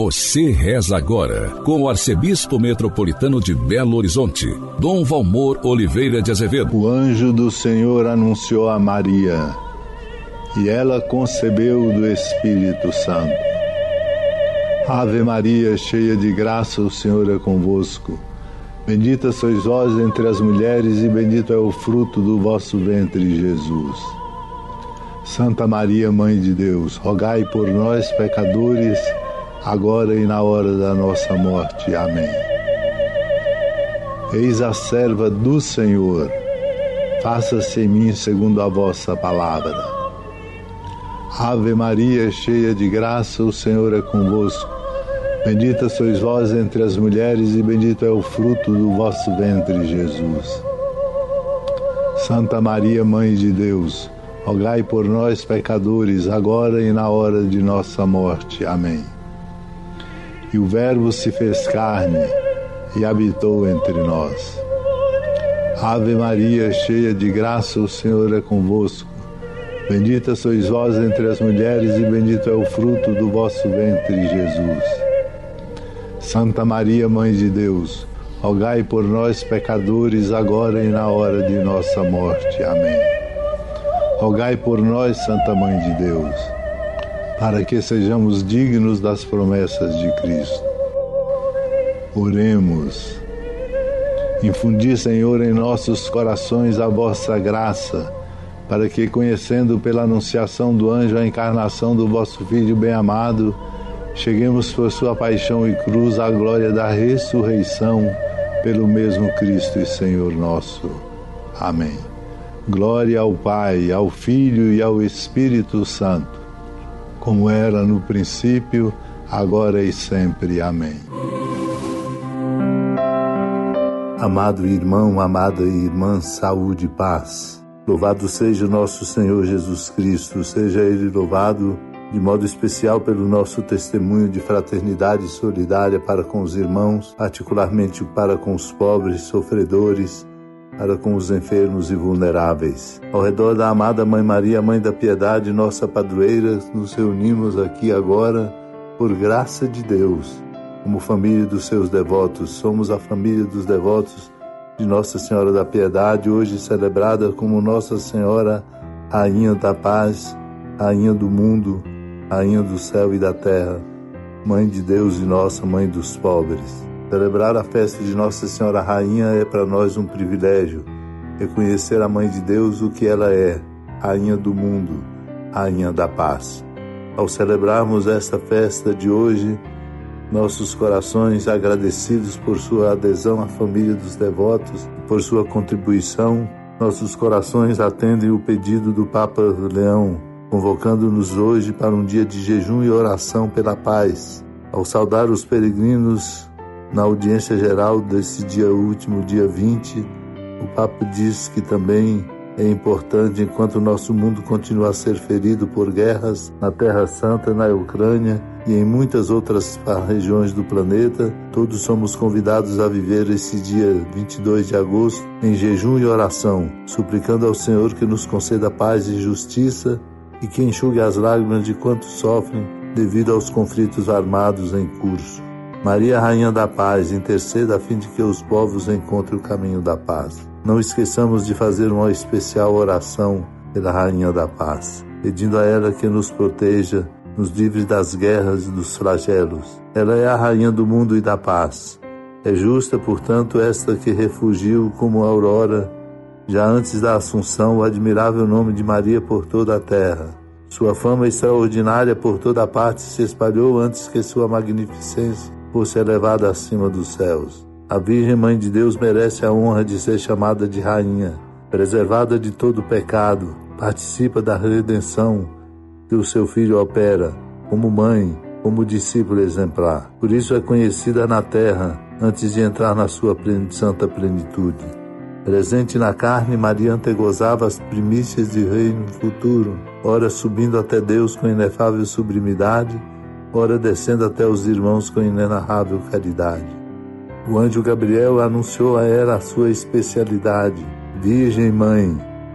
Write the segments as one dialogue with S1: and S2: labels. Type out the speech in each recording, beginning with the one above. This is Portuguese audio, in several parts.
S1: Você reza agora com o arcebispo metropolitano de Belo Horizonte, Dom Valmor Oliveira de Azevedo.
S2: O anjo do Senhor anunciou a Maria, e ela concebeu do Espírito Santo. Ave Maria, cheia de graça, o Senhor é convosco. Bendita sois vós entre as mulheres, e bendito é o fruto do vosso ventre, Jesus. Santa Maria, Mãe de Deus, rogai por nós, pecadores, agora e na hora da nossa morte. Amém. Eis a serva do Senhor, faça-se em mim segundo a vossa palavra. Ave Maria, cheia de graça, o Senhor é convosco. Bendita sois vós entre as mulheres, e bendito é o fruto do vosso ventre, Jesus. Santa Maria, Mãe de Deus, rogai por nós, pecadores, agora e na hora de nossa morte. Amém. E o Verbo se fez carne e habitou entre nós. Ave Maria, cheia de graça, o Senhor é convosco. Bendita sois vós entre as mulheres, e bendito é o fruto do vosso ventre, Jesus. Santa Maria, Mãe de Deus, rogai por nós, pecadores, agora e na hora de nossa morte. Amém. Rogai por nós, Santa Mãe de Deus, para que sejamos dignos das promessas de Cristo. Oremos. Infundi, Senhor, em nossos corações a vossa graça, para que, conhecendo pela anunciação do anjo a encarnação do vosso Filho bem-amado, cheguemos por sua paixão e cruz à glória da ressurreição, pelo mesmo Cristo e Senhor nosso. Amém. Glória ao Pai, ao Filho e ao Espírito Santo, como era no princípio, agora e sempre. Amém. Amado irmão, amada irmã, saúde e paz. Louvado seja o nosso Senhor Jesus Cristo, seja Ele louvado de modo especial pelo nosso testemunho de fraternidade solidária para com os irmãos, particularmente para com os pobres, sofredores, para com os enfermos e vulneráveis. Ao redor da amada Mãe Maria, Mãe da Piedade, nossa padroeira, nos reunimos aqui agora por graça de Deus, como família dos seus devotos. Somos a família dos devotos de Nossa Senhora da Piedade, hoje celebrada como Nossa Senhora, Rainha da Paz, Rainha do Mundo, Rainha do céu e da terra, Mãe de Deus e nossa Mãe dos pobres. Celebrar a festa de Nossa Senhora Rainha é para nós um privilégio. Reconhecer a Mãe de Deus o que ela é, Rainha do mundo, Rainha da paz. Ao celebrarmos esta festa de hoje, nossos corações agradecidos por sua adesão à família dos devotos, por sua contribuição, nossos corações atendem o pedido do Papa Leão, convocando-nos hoje para um dia de jejum e oração pela paz. Ao saudar os peregrinos na audiência geral desse dia último, dia 20, o Papa diz que também é importante, enquanto o nosso mundo continua a ser ferido por guerras na Terra Santa, na Ucrânia e em muitas outras regiões do planeta, todos somos convidados a viver esse dia 22 de agosto em jejum e oração, suplicando ao Senhor que nos conceda paz e justiça e que enxugue as lágrimas de quantos sofrem devido aos conflitos armados em curso. Maria, Rainha da Paz, interceda a fim de que os povos encontrem o caminho da paz. Não esqueçamos de fazer uma especial oração pela Rainha da Paz, pedindo a ela que nos proteja, nos livre das guerras e dos flagelos. Ela é a Rainha do mundo e da paz. É justa, portanto, esta que refugiu como a aurora, já antes da Assunção, o admirável nome de Maria por toda a terra. Sua fama extraordinária por toda a parte se espalhou antes que sua magnificência fosse elevada acima dos céus. A Virgem Mãe de Deus merece a honra de ser chamada de Rainha, preservada de todo pecado, participa da redenção que o seu Filho opera, como mãe, como discípula exemplar. Por isso é conhecida na terra, antes de entrar na sua santa plenitude. Presente na carne, Maria antegozava as primícias de reino futuro, ora subindo até Deus com inefável sublimidade, ora descendo até os irmãos com inenarrável caridade. O anjo Gabriel anunciou a ela a sua especialidade, Virgem Mãe,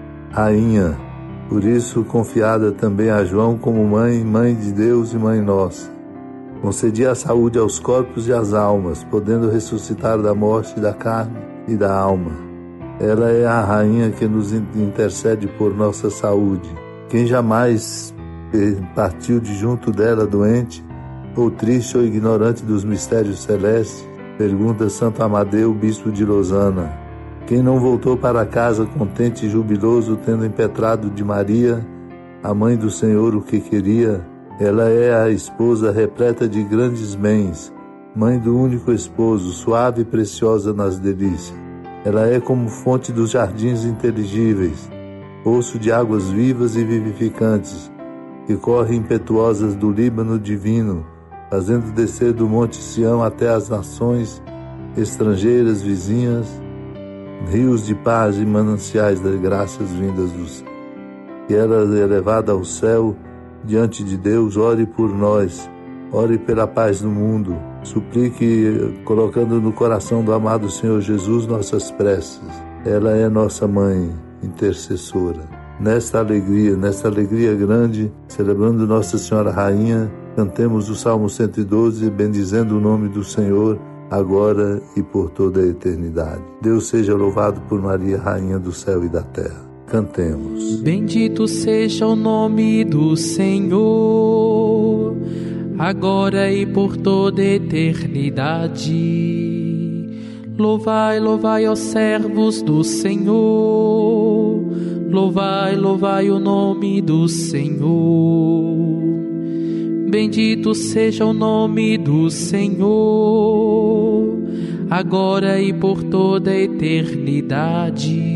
S2: Rainha, por isso confiada também a João como Mãe, Mãe de Deus e Mãe Nossa. Concedi a saúde aos corpos e às almas, podendo ressuscitar da morte da carne e da alma. Ela é a rainha que nos intercede por nossa saúde. Quem jamais partiu de junto dela doente, ou triste ou ignorante dos mistérios celestes? Pergunta Santo Amadeu, bispo de Lausana. Quem não voltou para casa contente e jubiloso, tendo impetrado de Maria, a mãe do Senhor, o que queria? Ela é a esposa repleta de grandes bens, mãe do único esposo, suave e preciosa nas delícias. Ela é como fonte dos jardins inteligíveis, poço de águas vivas e vivificantes, que correm impetuosas do Líbano divino, fazendo descer do Monte Sião até as nações estrangeiras vizinhas, rios de paz e mananciais das graças vindas do céu. Que ela é levada ao céu diante de Deus, ore por nós, ore pela paz do mundo, suplique colocando no coração do amado Senhor Jesus nossas preces. Ela é nossa mãe intercessora. Nesta alegria grande, celebrando Nossa Senhora Rainha, cantemos o Salmo 112, bendizendo o nome do Senhor, agora e por toda a eternidade. Deus seja louvado por Maria, Rainha do céu e da terra. Cantemos.
S3: Bendito seja o nome do Senhor, agora e por toda a eternidade. Louvai, louvai, ó servos do Senhor, louvai, louvai o nome do Senhor. Bendito seja o nome do Senhor, agora e por toda a eternidade.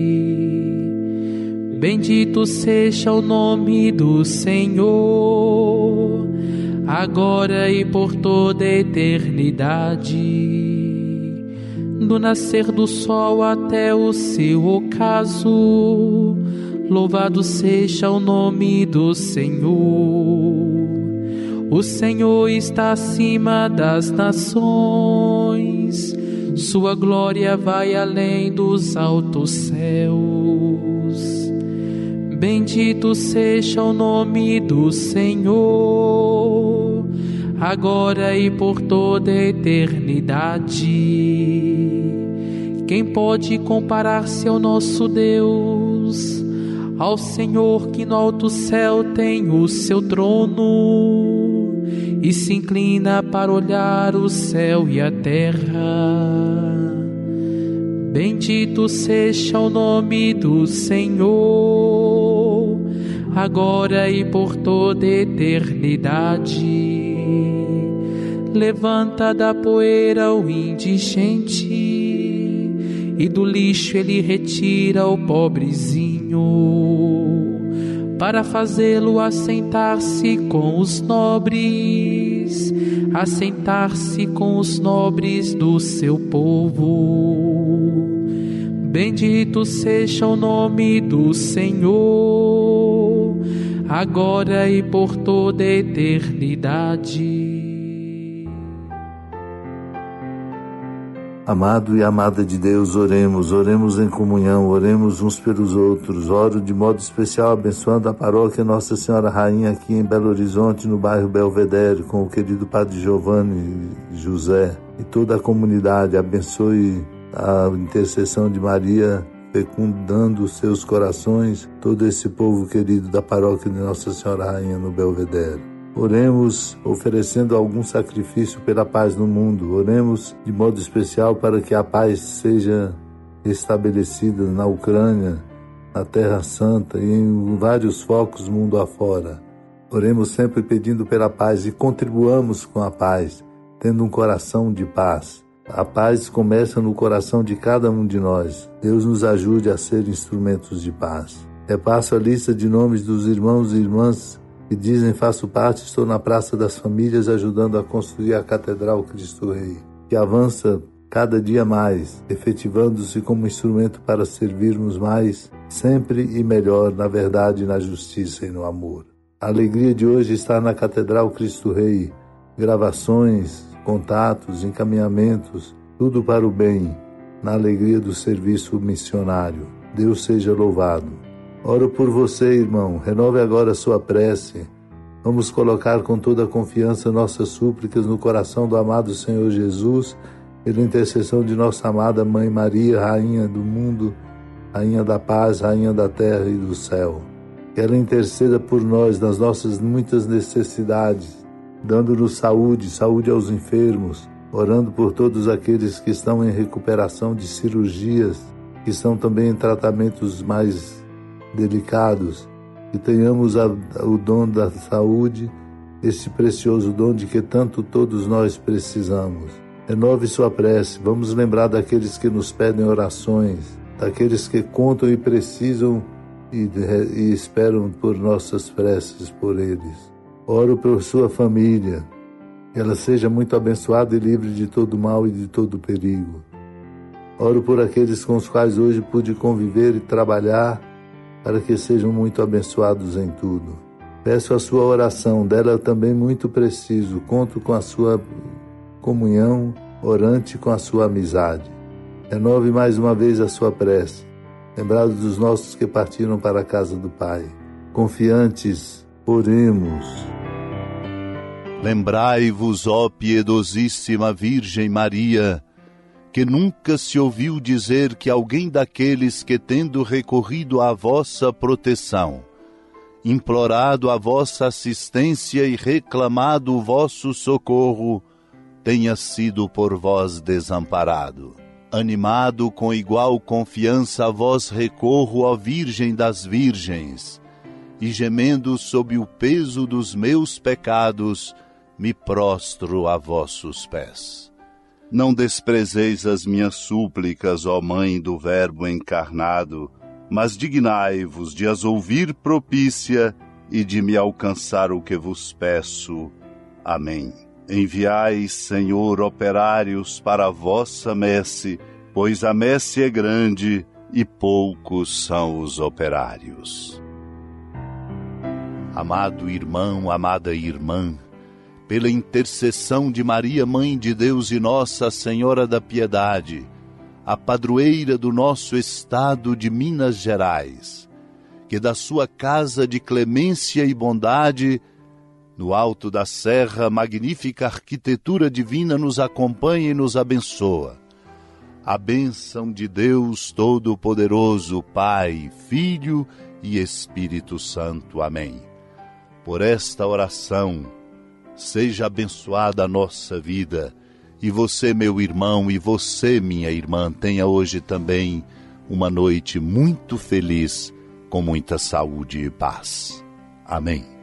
S3: Bendito seja o nome do Senhor, agora e por toda a eternidade. Do nascer do sol até o seu ocaso, louvado seja o nome do Senhor. O Senhor está acima das nações, sua glória vai além dos altos céus. Bendito seja o nome do Senhor, agora e por toda a eternidade. Quem pode comparar-se ao nosso Deus, ao Senhor que no alto céu tem o seu trono e se inclina para olhar o céu e a terra? Bendito seja o nome do Senhor, agora e por toda a eternidade. Levanta da poeira o indigente, e do lixo ele retira o pobrezinho, para fazê-lo assentar-se com os nobres, assentar-se com os nobres do seu povo. Bendito seja o nome do Senhor, agora e por toda a eternidade.
S2: Amado e amada de Deus, oremos em comunhão, oremos uns pelos outros. Oro de modo especial abençoando a paróquia Nossa Senhora Rainha aqui em Belo Horizonte, no bairro Belvedere, com o querido Padre Giovanni José e toda a comunidade. Abençoe a intercessão de Maria, fecundando os seus corações, todo esse povo querido da paróquia de Nossa Senhora Rainha no Belvedere. Oremos oferecendo algum sacrifício pela paz no mundo. Oremos de modo especial para que a paz seja estabelecida na Ucrânia, na Terra Santa e em vários focos mundo afora. Oremos sempre pedindo pela paz e contribuamos com a paz, tendo um coração de paz. A paz começa no coração de cada um de nós. Deus nos ajude a ser instrumentos de paz. Repasso a lista de nomes dos irmãos e irmãs que dizem: faço parte, estou na Praça das Famílias ajudando a construir a Catedral Cristo Rei, que avança cada dia mais, efetivando-se como instrumento para servirmos mais, sempre e melhor, na verdade, na justiça e no amor. A alegria de hoje está na Catedral Cristo Rei, gravações, contatos, encaminhamentos, tudo para o bem, na alegria do serviço missionário. Deus seja louvado. Oro por você, irmão, renove agora a sua prece, Vamos colocar com toda a confiança nossas súplicas no coração do amado Senhor Jesus, pela intercessão de nossa amada Mãe Maria, Rainha do mundo, Rainha da paz, Rainha da terra e do céu. Que ela interceda por nós nas nossas muitas necessidades, dando-nos saúde, saúde aos enfermos, orando por todos aqueles que estão em recuperação de cirurgias, que estão também em tratamentos mais delicados, que tenhamos o dom da saúde, esse precioso dom de que tanto todos nós precisamos. Renove sua prece, vamos lembrar daqueles que nos pedem orações, daqueles que contam e precisam e esperam por nossas preces por eles. Oro por sua família, que ela seja muito abençoada e livre de todo mal e de todo perigo. Oro por aqueles com os quais hoje pude conviver e trabalhar, para que sejam muito abençoados em tudo. Peço a sua oração, dela também muito preciso, conto com a sua comunhão orante, com a sua amizade. Renove mais uma vez a sua prece, lembrado dos nossos que partiram para a casa do Pai. Confiantes, oremos.
S4: Lembrai-vos, ó piedosíssima Virgem Maria, que nunca se ouviu dizer que alguém daqueles que, tendo recorrido à vossa proteção, implorado a vossa assistência e reclamado o vosso socorro, tenha sido por vós desamparado. Animado com igual confiança a vós recorro, ó Virgem das Virgens, e gemendo sob o peso dos meus pecados, me prostro a vossos pés. Não desprezeis as minhas súplicas, ó Mãe do Verbo encarnado, mas dignai-vos de as ouvir propícia e de me alcançar o que vos peço. Amém. Enviai, Senhor, operários para a vossa messe, pois a messe é grande e poucos são os operários. Amado irmão, amada irmã, pela intercessão de Maria, Mãe de Deus e Nossa Senhora da Piedade, a padroeira do nosso estado de Minas Gerais, que da sua casa de clemência e bondade, no alto da serra, magnífica arquitetura divina nos acompanha e nos abençoa. A bênção de Deus Todo-Poderoso, Pai, Filho e Espírito Santo. Amém. Por esta oração, seja abençoada a nossa vida, e você, meu irmão, e você, minha irmã, tenha hoje também uma noite muito feliz, com muita saúde e paz. Amém.